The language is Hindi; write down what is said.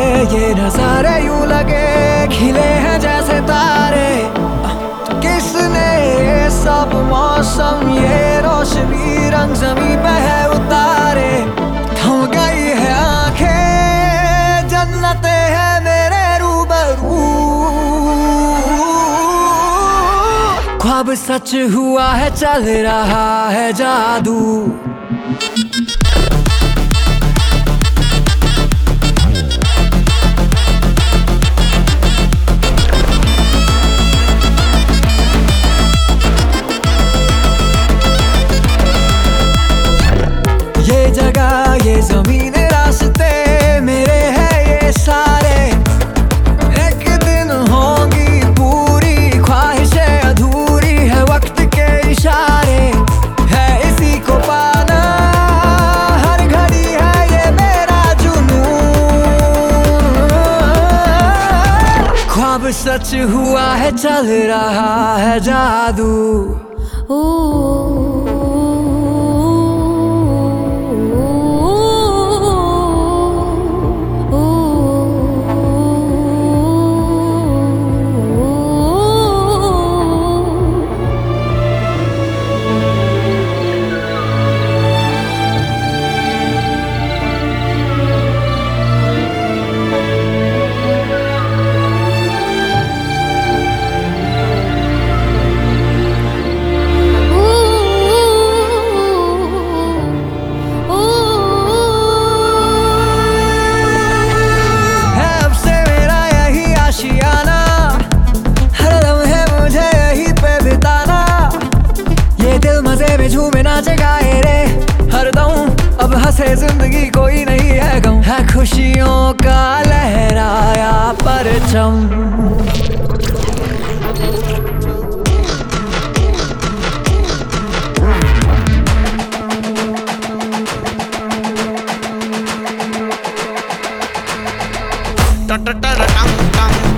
ये नजारे यूं लगे खिले हैं जैसे तारे। किसने ये सब मौसम ये रोशनी रंग ज़मीं पे है उतारे। थम गई है आंखें जन्नते है मेरे रूबरू। ख्वाब सच हुआ है चल रहा है जादू। ये जगह ये जमीन रास्ते मेरे हैं ये सारे। एक दिन होंगी पूरी ख्वाहिशें अधूरी है वक्त के इशारे। है इसी को पाना हर घड़ी है ये मेरा जुनून। ख्वाब सच हुआ है चल रहा है जादू। झूमे नाचे गाए रे हरदम अब हंसे जिंदगी कोई नहीं है गम। है खुशियों का लहराया परचम। Ta ta ta ta tam tam